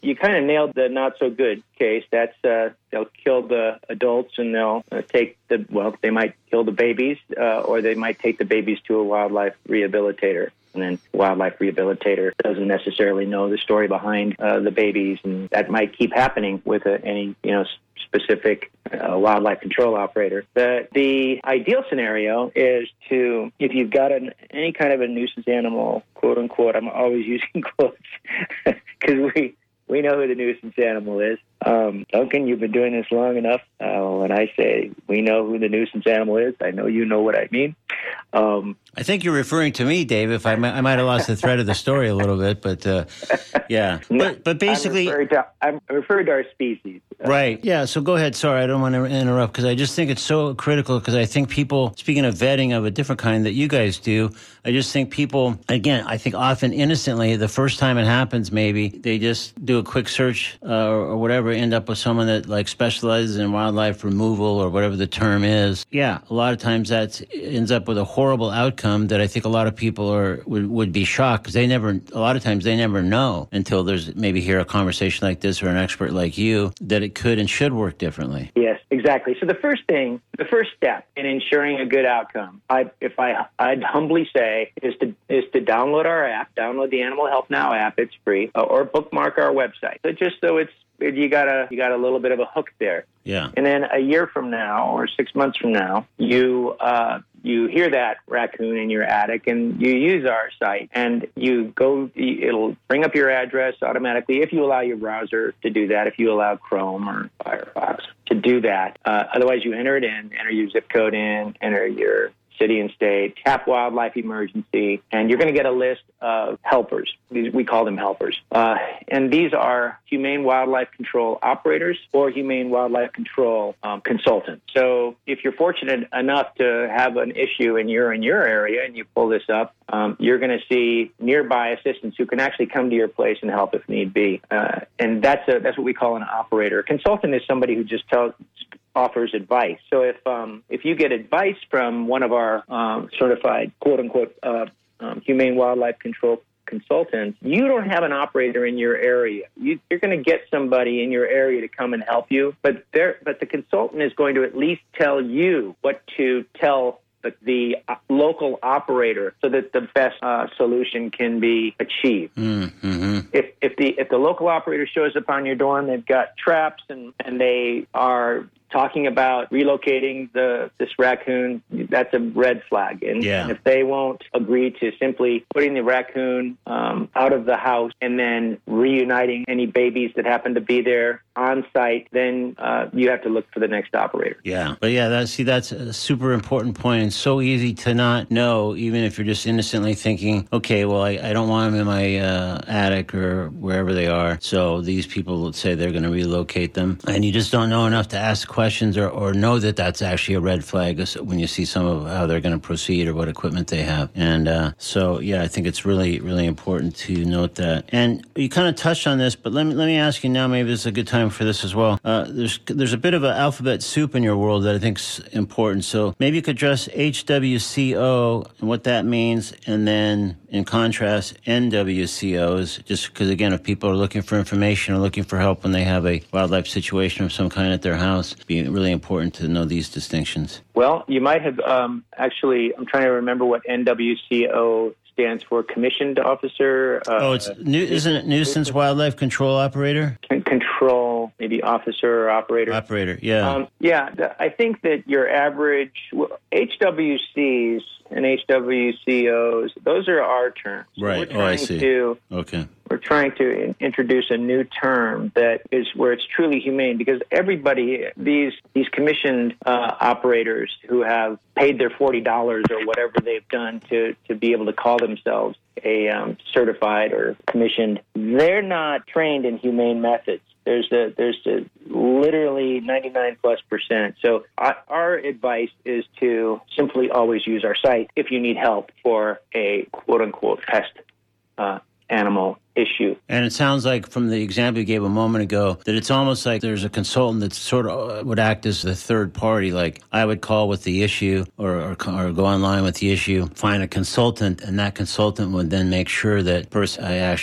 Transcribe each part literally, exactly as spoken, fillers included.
you kind of nailed the not so good case. That's uh, they'll kill the adults and they'll uh, take the, well, they might kill the babies uh, or they might take the babies to a wildlife rehabilitator. And then wildlife rehabilitator doesn't necessarily know the story behind uh, the babies, and that might keep happening with uh, any, you know, specific uh, wildlife control operator. The the ideal scenario is to, if you've got an, any kind of a nuisance animal, quote unquote, I'm always using quotes because we we know who the nuisance animal is. Um, Duncan, you've been doing this long enough. Uh, when I say we know who the nuisance animal is, I know you know what I mean. Um, I think you're referring to me, Dave. If I, I might have lost the thread of the story a little bit, but uh, yeah. But, but basically, I'm referring, to, I'm referring to our species. Right. Yeah. So go ahead. Sorry, I don't want to interrupt because I just think it's so critical because I think people, speaking of vetting of a different kind that you guys do, I just think people, again, I think often innocently, the first time it happens, maybe they just do a quick search uh, or, or whatever, end up with someone that like specializes in wildlife removal or whatever the term is. Yeah. A lot of times that ends up with a horrible outcome that I think a lot of people are would, would be shocked because they never, a lot of times they never know until there's maybe hear a conversation like this or an expert like you that it could and should work differently. Yes, exactly. So the first thing, the first step in ensuring a good outcome, I, if I, I'd humbly say, is to is to download our app, download the Animal Health Now app. It's free, or bookmark our website. So just so it's you got a you got a little bit of a hook there. Yeah. And then a year from now or six months from now, you uh, you hear that raccoon in your attic and you use our site and you go, it'll bring up your address automatically if you allow your browser to do that, if you allow Chrome or Firefox to do that. Uh, otherwise, you enter it in, enter your zip code in, enter your city and state, tap wildlife emergency, and you're going to get a list of helpers. We call them helpers. Uh, and these are humane wildlife control operators or humane wildlife control um, consultants. So if you're fortunate enough to have an issue and you're in your area and you pull this up, um, you're going to see nearby assistants who can actually come to your place and help if need be. Uh, and that's a, that's what we call an operator. A consultant is somebody who just tells offers advice. So if um, if you get advice from one of our um, certified, quote-unquote, uh, um, humane wildlife control consultants, you don't have an operator in your area. You, you're going to get somebody in your area to come and help you, but there, but the consultant is going to at least tell you what to tell the, the uh, local operator so that the best uh, solution can be achieved. Mm-hmm. If if the if the local operator shows up on your door and they've got traps and, and they are talking about relocating the this raccoon, that's a red flag. And, yeah. and if they won't agree to simply putting the raccoon um, out of the house and then reuniting any babies that happen to be there on site, then uh, you have to look for the next operator. Yeah. But yeah, that, see, that's a super important point and so easy to not know, even if you're just innocently thinking, okay, well, I, I don't want them in my uh, attic or wherever they are. So these people will say they're going to relocate them. And you just don't know enough to ask questions or, or know that that's actually a red flag when you see some of how they're going to proceed or what equipment they have. And uh, so, yeah, I think it's really, really important to note that. And you kind of touched on this, but let me let me ask you now, maybe this is a good time for this as well. Uh, there's there's a bit of an alphabet soup in your world that I think is important. So maybe you could address H W C O and what that means, and then in contrast, N W C Os, just because, again, if people are looking for information or looking for help when they have a wildlife situation of some kind at their house, it'd be really important to know these distinctions. Well, you might have um, actually, I'm trying to remember what N W C O stands for, commissioned officer. Uh, oh, it's new, isn't it nuisance wildlife control operator? Control, maybe officer or operator. Operator, yeah. Um, yeah, th- I think that your average well, H W Cs and H W C Os, those are our terms. Right. We're trying oh, I see. To, okay. We're trying to in- introduce a new term that is where it's truly humane, because everybody, these these commissioned uh, operators who have paid their forty dollars or whatever they've done to, to be able to call themselves a um, certified or commissioned, they're not trained in humane methods. There's a, there's a literally ninety-nine plus percent. So our, our advice is to simply always use our site if you need help for a quote unquote pest uh, animal issue. And it sounds like from the example you gave a moment ago that it's almost like there's a consultant that sort of would act as the third party. Like I would call with the issue or, or, or go online with the issue, find a consultant, and that consultant would then make sure that first I actually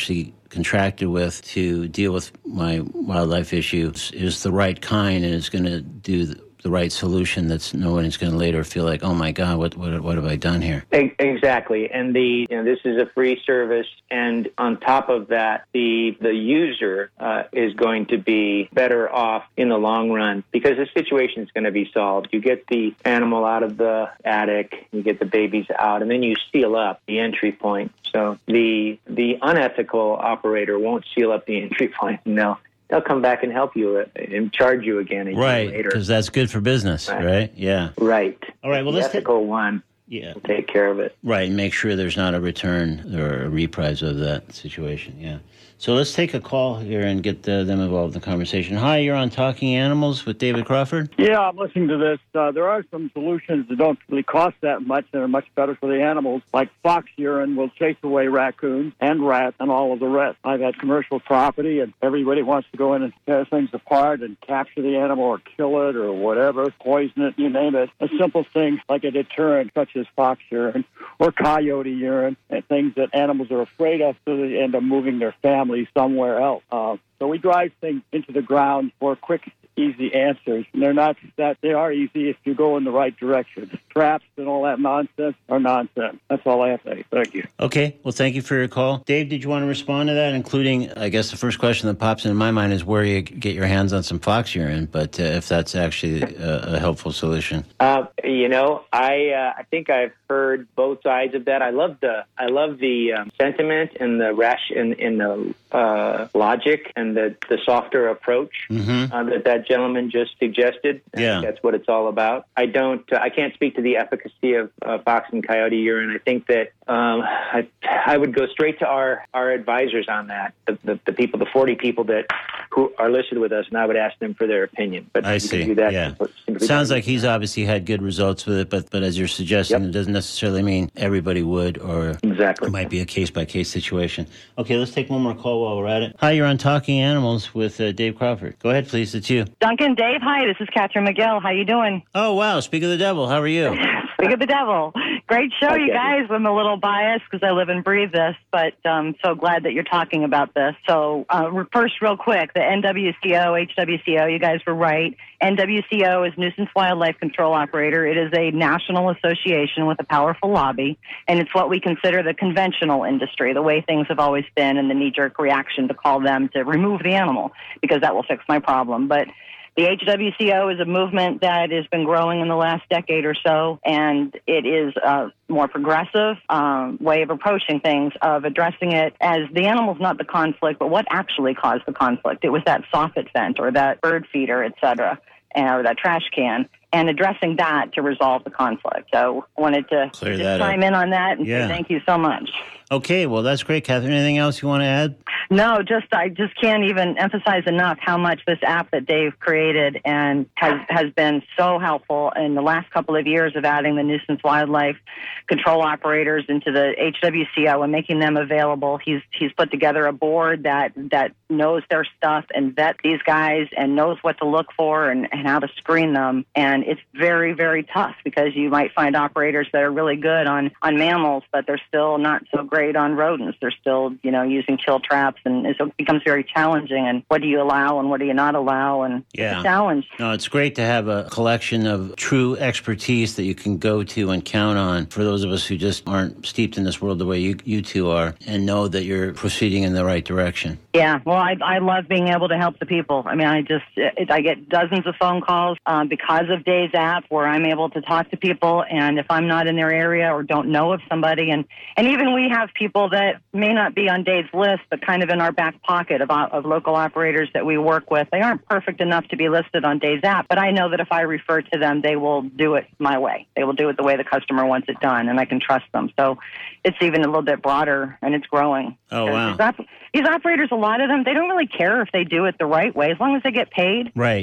contracted with to deal with my wildlife issue is the right kind and is going to do the, the right solution that's no one is going to later feel like, oh my God, what what what have I done here? Exactly. And the you know, this is a free service, and on top of that, the the user uh, is going to be better off in the long run because the situation is going to be solved. You get the animal out of the attic, you get the babies out, and then you seal up the entry point. So the the unethical operator won't seal up the entry point. No. They'll come back and help you and charge you again a year right, later. Because that's good for business, right? right? Yeah. Right. All right. Well, the let's ethical ta- one. Yeah. Will take care of it. Right, and make sure there's not a return or a reprise of that situation. Yeah. So let's take a call here and get the, them involved in the conversation. Hi, you're on Talking Animals with David Crawford. Yeah, I'm listening to this. Uh, there are some solutions that don't really cost that much and are much better for the animals, like fox urine will chase away raccoons and rats and all of the rest. I've had commercial property, and everybody wants to go in and tear things apart and capture the animal or kill it or whatever, poison it, you name it. A simple thing like a deterrent, such as fox urine or coyote urine, and things that animals are afraid of, so they end up moving their family somewhere else. Uh, so we drive things into the ground for quick, easy answers. And they're not that they are easy if you go in the right direction. Traps and all that nonsense are nonsense. That's all I have to say. Thank you. Okay. Well, thank you for your call. Dave, did you want to respond to that, including, I guess the first question that pops into my mind is where you get your hands on some fox urine, but uh, if that's actually a, a helpful solution. Uh, you know, I uh, I think I've heard both sides of that. I love the I love the um, sentiment and the rash and, and the uh, logic and the, the softer approach mm-hmm. uh, that that gentleman just suggested. I yeah. think that's what it's all about. I don't. Uh, I can't speak to the efficacy of uh, fox and coyote urine. I think that um, I I would go straight to our, our advisors on that. The, the the people, the forty people that who are listed with us, and I would ask them for their opinion. But I you see. can do that yeah. simply Sounds like he's obviously had good results with it, but but as you're suggesting, yep. it doesn't necessarily mean everybody would, or exactly. It might be a case by case situation. Okay, let's take one more call while we're at it. Hi, you're on Talking Animals with uh, Dave Crawford. Go ahead, please. It's you. Duncan, Dave, hi, this is Catherine McGill. How you doing? Oh, wow. Speak of the devil. How are you? Speak of the devil. Great show, okay. you guys. I'm a little biased because I live and breathe this, but I'm um, so glad that you're talking about this. So uh, first, real quick, the N W C O, H W C O, you guys were right. N W C O is Nuisance Wildlife Control Operator. It is a national association with a powerful lobby, and it's what we consider the conventional industry, the way things have always been, and the knee-jerk reaction to call them to remove the animal because that will fix my problem. But the H W C O is a movement that has been growing in the last decade or so, and it is a more progressive um, way of approaching things, of addressing it as the animal's not the conflict, but what actually caused the conflict. It was that soffit vent or that bird feeder, et cetera, or that trash can, and addressing that to resolve the conflict. So I wanted to Clear just chime up. in on that and yeah. say thank you so much. Okay, well, that's great, Catherine. Anything else you want to add? No, just I just can't even emphasize enough how much this app that Dave created and has has been so helpful in the last couple of years of adding the nuisance wildlife control operators into the H W C O and making them available. He's he's put together a board that that knows their stuff and vets these guys and knows what to look for and, and how to screen them. And it's very, very tough because you might find operators that are really good on, on mammals, but they're still not so great on rodents. They're still, you know, using kill traps, and so it becomes very challenging. And what do you allow and what do you not allow? And yeah. it's a challenge. No, it's great to have a collection of true expertise that you can go to and count on for those of us who just aren't steeped in this world the way you, you two are, and know that you're proceeding in the right direction. Yeah, well, I, I love being able to help the people. I mean, I just, it, I get dozens of phone calls um, because of Dave's app where I'm able to talk to people, and if I'm not in their area or don't know of somebody, and, and even we have people that may not be on Dave's list, but kind of in our back pocket of, of local operators that we work with. They aren't perfect enough to be listed on Dave's app, but I know that if I refer to them, they will do it my way. They will do it the way the customer wants it done, and I can trust them. So it's even a little bit broader, and it's growing. Oh, wow. These operators, a lot of them, they don't really care if they do it the right way. As long as they get paid, right. they just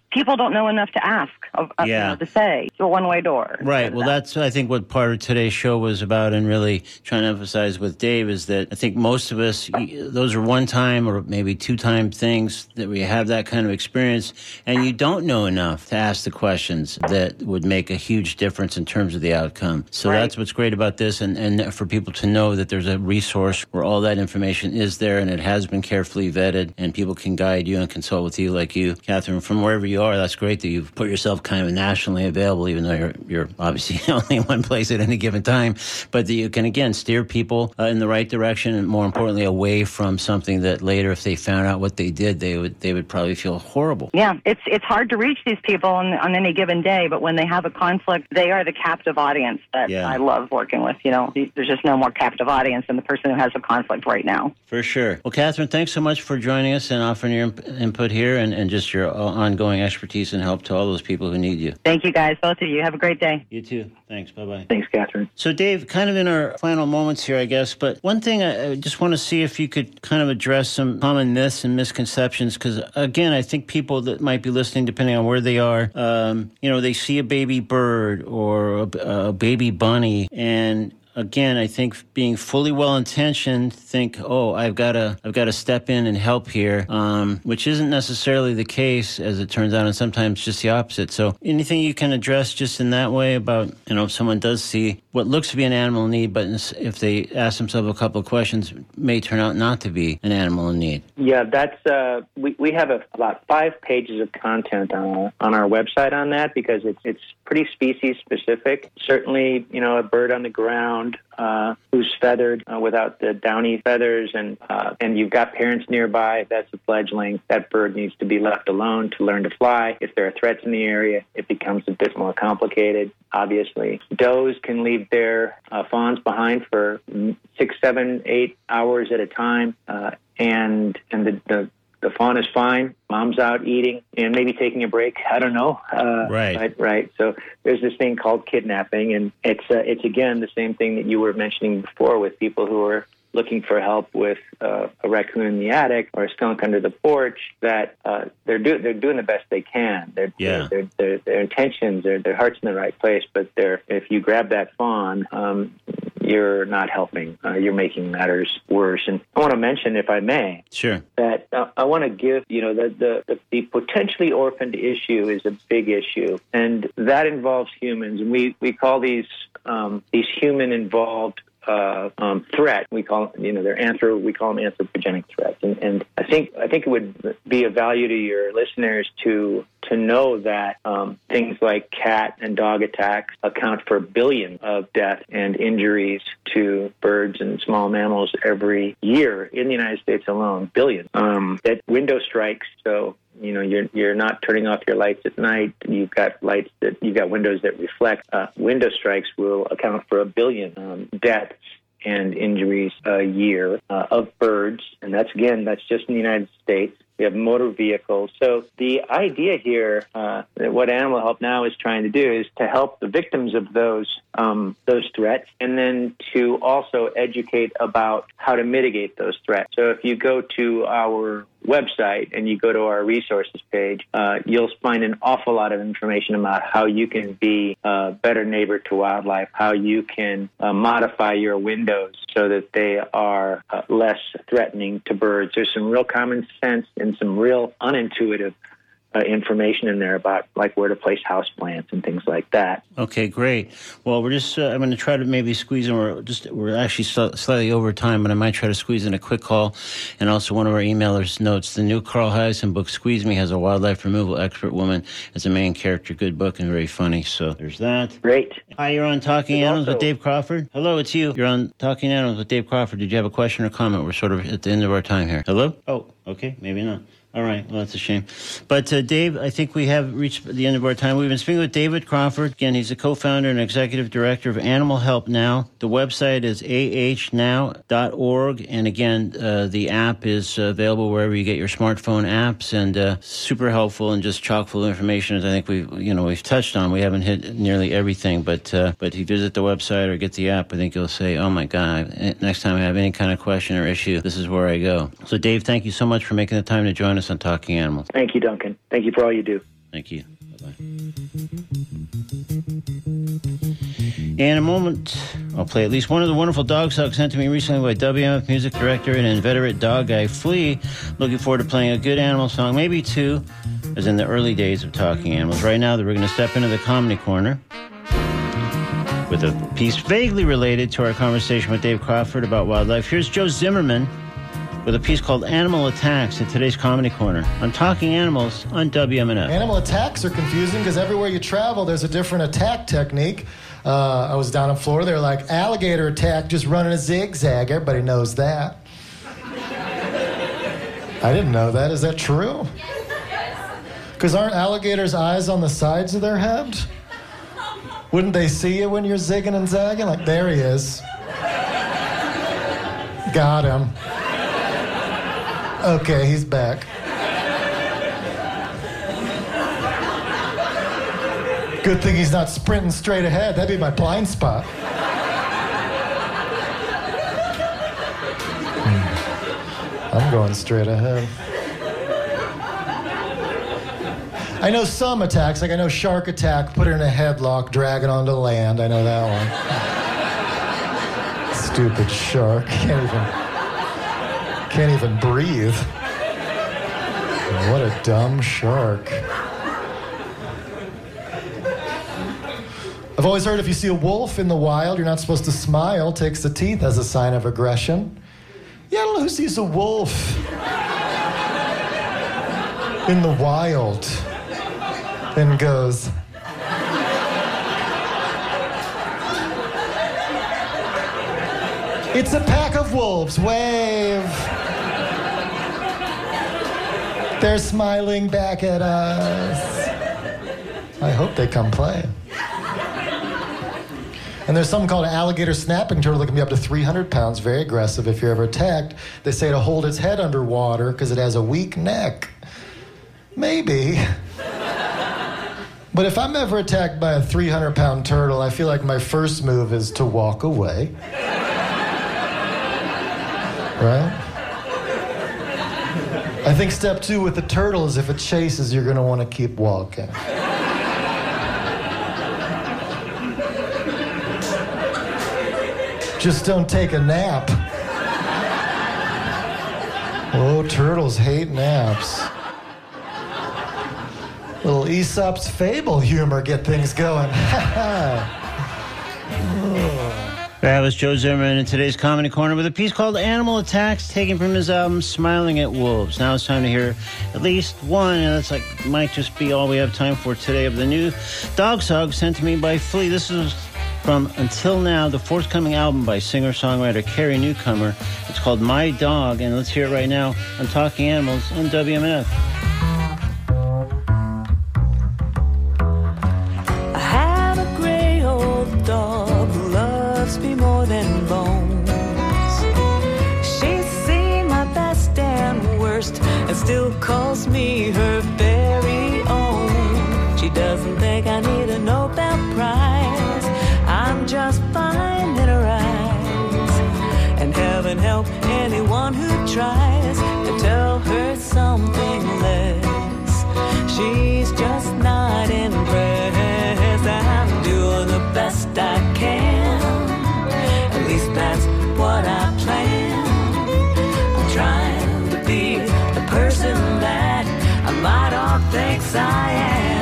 people don't know enough to ask, of, uh, Yeah. you know, to say. It's a one-way door. Right. Well, that's, I think, what part of today's show was about, and really trying to emphasize with Dave is that I think most of us, those are one-time or maybe two-time things that we have that kind of experience, and you don't know enough to ask the questions that would make a huge difference in terms of the outcome. So Right. that's what's great about this, and, and for people to know that there's a resource where all that information is there, and it has been carefully vetted, and people can guide you and consult with you like you, Catherine, from wherever you are. That's great that you've put yourself kind of nationally available, even though you're, you're obviously only in one place at any given time, but that you can, again, steer people uh, in the right direction, and more importantly, away from something that later, if they found out what they did, they would they would probably feel horrible. Yeah, it's it's hard to reach these people on, on any given day, but when they have a conflict, they are the captive audience that Yeah. I love working with. You know, there's just no more captive audience than the person who has a conflict right now. For sure. Well, Catherine, thanks so much for joining us and offering your imp- input here, and, and just your ongoing expertise and help to all those people who need you. Thank you, guys, both of you. Have a great day. You too. Thanks. Bye-bye. Thanks, Catherine. So, Dave, kind of in our final moments here, I guess, but one thing I, I just want to see if you could kind of address some common myths and misconceptions, because, again, I think people that might be listening, depending on where they are, um, you know, they see a baby bird or a, a baby bunny, and again, I think being fully well-intentioned, think, oh, I've got to, I've got to step in and help here, um, which isn't necessarily the case, as it turns out, and sometimes just the opposite. So, anything you can address just in that way about, you know, if someone does see what looks to be an animal in need, but if they ask themselves a couple of questions, may turn out not to be an animal in need. Yeah, that's uh, we we have a, about five pages of content on our, on our website on that, because it's it's pretty species specific. Certainly, you know, a bird on the ground uh, who's feathered uh, without the downy feathers, and uh, and you've got parents nearby, that's a fledgling. That bird needs to be left alone to learn to fly. If there are threats in the area, it becomes a bit more complicated, obviously. Does can leave their uh, fawns behind for six, seven, eight hours at a time, uh, and and the, the the fawn is fine. Mom's out eating and maybe taking a break. I don't know. Uh, right. right. Right. So there's this thing called kidnapping, and it's uh, it's again the same thing that you were mentioning before with people who are looking for help with uh, a raccoon in the attic or a skunk under the porch. That uh, they're do they're doing the best they can. They're, yeah. Their their their intentions, their their heart's in the right place, but they're if you grab that fawn, um, you're not helping. Uh, you're making matters worse. And I want to mention, if I may, sure, that uh, I want to give, you know, the, the, the, the potentially orphaned issue is a big issue, and that involves humans. And we, we call these um, these human-involved Uh, um, threat. We call, you know, they're anthro. We call them anthropogenic threats, and, and I think I think it would be of value to your listeners to to know that um, things like cat and dog attacks account for billions of death and injuries to birds and small mammals every year in the United States alone. Billions. Um, that window strikes. So. You know, you're you're not turning off your lights at night. You've got lights that you've got windows that reflect. Uh, window strikes will account for a billion um, deaths and injuries a year uh, of birds, and that's again that's just in the United States. We have motor vehicles. So the idea here, uh, that what Animal Help Now is trying to do, is to help the victims of those um, those threats, and then to also educate about how to mitigate those threats. So if you go to our website and you go to our resources page, uh, you'll find an awful lot of information about how you can be a better neighbor to wildlife, how you can uh, modify your windows so that they are uh, less threatening to birds. There's some real common sense and some real unintuitive uh, information in there about like where to place houseplants and things like that. Okay, great. Well, we're just, uh, I'm going to try to maybe squeeze in, we're just, we're actually sl- slightly over time, but I might try to squeeze in a quick call. And also one of our emailers notes, the new Carl Hiaasen book, Squeeze Me, has a wildlife removal expert woman as a main character. Good book and very funny. So there's that. Great. Hi, you're on Talking And Animals also- with Dave Crawford. Hello, it's you. You're on Talking Animals with Dave Crawford. Did you have a question or comment? We're sort of at the end of our time here. Hello? Oh, okay, maybe not. All right, well, that's a shame. But, uh, Dave, I think we have reached the end of our time. We've been speaking with David Crawford. Again, he's the co-founder and executive director of Animal Help Now. The website is a h now dot org. And, again, uh, the app is uh, available wherever you get your smartphone apps, and uh, super helpful and just chock full of information, as I think we've, you know, we've touched on. We haven't hit nearly everything, but uh, but if you visit the website or get the app, I think you'll say, oh, my God, next time I have any kind of question or issue, this is where I go. So, Dave, thank you so much for making the time to join us on Talking Animals. Thank you, Duncan. Thank you for all you do. Thank you. Bye-bye. In a moment, I'll play at least one of the wonderful dog songs sent to me recently by W M F music director and inveterate dog guy Flea. Looking forward to playing a good animal song, maybe two, as in the early days of Talking Animals. Right now, we're going to step into the comedy corner with a piece vaguely related to our conversation with Dave Crawford about wildlife. Here's Joe Zimmerman with a piece called Animal Attacks in today's Comedy Corner on Talking Animals on W M N F. Animal attacks are confusing because everywhere you travel, there's a different attack technique. Uh, I was down in Florida. They're like, alligator attack, just running a zigzag. Everybody knows that. I didn't know that. Is that true? Because aren't alligators' eyes on the sides of their head? Wouldn't they see you when you're zigging and zagging? Like, there he is. Got him. Okay, he's back. Good thing he's not sprinting straight ahead. That'd be my blind spot. Hmm. I'm going straight ahead. I know some attacks, like I know shark attack, put her in a headlock, drag it onto land. I know that one. Stupid shark. Can't even, can't even breathe. What a dumb shark. I've always heard if you see a wolf in the wild, you're not supposed to smile. Takes the teeth as a sign of aggression. Yeah, I don't know who sees a wolf in the wild and goes, it's a pack of wolves, wave. They're smiling back at us. I hope they come play. And there's something called an alligator snapping turtle that can be up to three hundred pounds, very aggressive if you're ever attacked. They say to hold its head underwater because it has a weak neck. Maybe. But if I'm ever attacked by a three hundred pound turtle, I feel like my first move is to walk away. Right? I think step two with the turtle is if it chases, you're going to want to keep walking. Just don't take a nap. Oh, turtles hate naps. Little Aesop's fable humor get things going. That was Joe Zimmerman in today's Comedy Corner with a piece called Animal Attacks, taken from his album Smiling at Wolves. Now it's time to hear at least one, and that's like might just be all we have time for today, of the new dog song sent to me by Flea. This is from Until Now, the forthcoming album by singer-songwriter Carrie Newcomer. It's called My Dog, and let's hear it right now on Talking Animals on W M N F. I have a gray old dog who loves me more than bones. She's seen my best and worst and still calls me her very own. She doesn't think I need a Nobel Prize. I'm just fine in her eyes, and heaven help anyone who tries to tell her something less. She's just not impressed. I'm doing the best I can, at least that's what I plan. I'm trying to be the person that my dog thinks I am.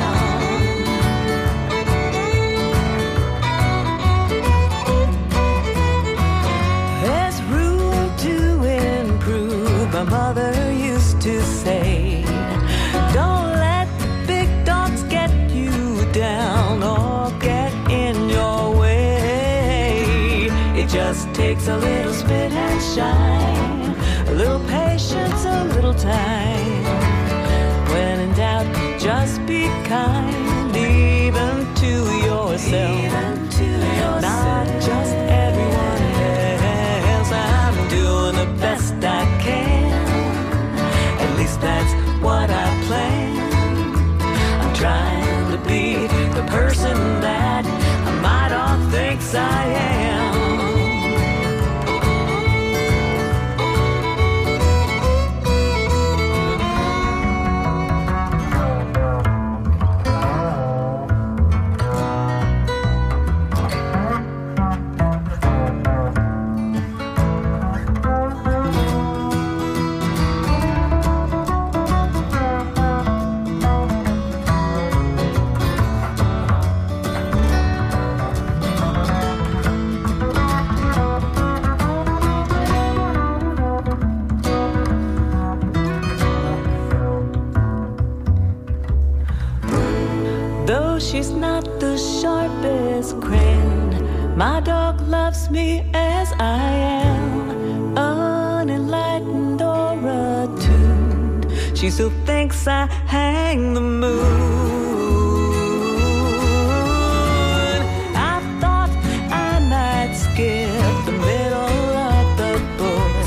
My mother used to say, don't let the big dogs get you down or get in your way. It just takes a little spit and shine, a little patience, a little time. When in doubt, just be kind, even to yourself, even to yourself. Not just everyone else. I'm doing the best I can. That's what I plan. I'm trying to be the person that my dog thinks I am. though she's not the sharpest crayon, my dog loves me as I am, unenlightened or attuned. She still thinks I hang the moon. I thought I might skip the middle of the book,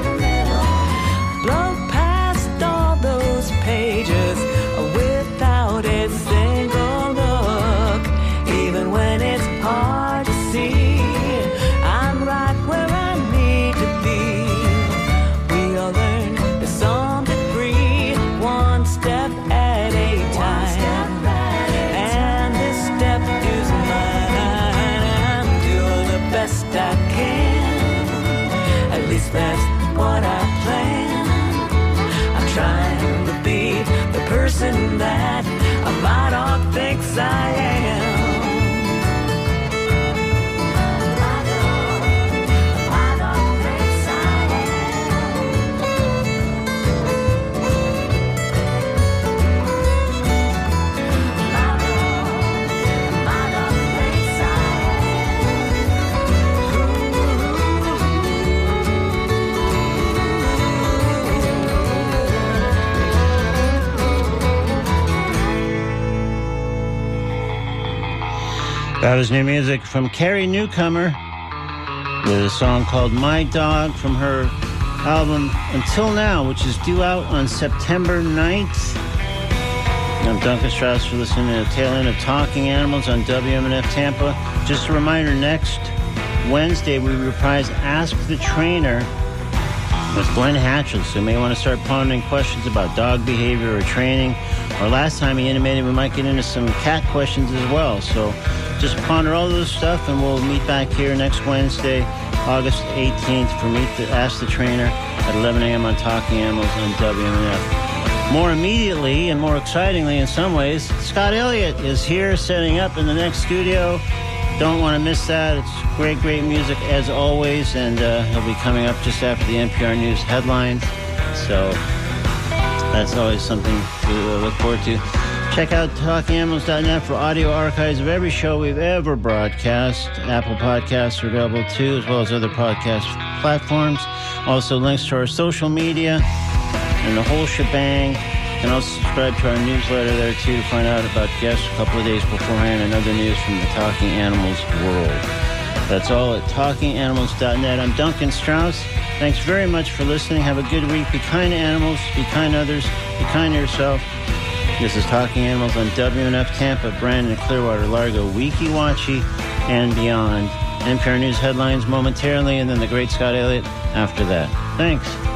blow past all those pages without a single look, even when it's hard to see I'm right where I need to be. We all learn to some degree, one step at a time, and this step is mine. I'm doing the best I can, at least that's what I plan. I'm trying to be the person that my dog thinks I am. My dog, my dog thinks I am. My dog, my dog thinks I That was new music from Carrie Newcomer with a song called My Dog from her album Until Now, which is due out on September ninth. I'm Duncan Strauss for listening to the tail end of Talking Animals on W M N F Tampa. Just a reminder, next Wednesday we reprise Ask the Trainer with Glenn Hatchell, so you may want to start pondering questions about dog behavior or training. Or last time he intimated we might get into some cat questions as well. So just ponder all those stuff, and we'll meet back here next Wednesday, August eighteenth, for Meet the Ask the Trainer at eleven a.m. on Talking Animals on W M N F. More immediately and more excitingly in some ways, Scott Elliott is here setting up in the next studio. Don't want to miss that. It's great, great music as always, and uh, he'll be coming up just after the N P R News headlines. So that's always something to uh, look forward to. Check out talking animals dot net for audio archives of every show we've ever broadcast. Apple Podcasts are available too, as well as other podcast platforms. Also links to our social media and the whole shebang. You can also subscribe to our newsletter there too to find out about guests a couple of days beforehand and other news from the Talking Animals world. That's all at talking animals dot net. I'm Duncan Strauss. Thanks very much for listening. Have a good week. Be kind to animals. Be kind to others. Be kind to yourself. This is Talking Animals on W M N F Tampa, Brandon, Clearwater, Largo, Weeki Wachee, and beyond. N P R News headlines momentarily, and then the great Scott Elliott after that. Thanks.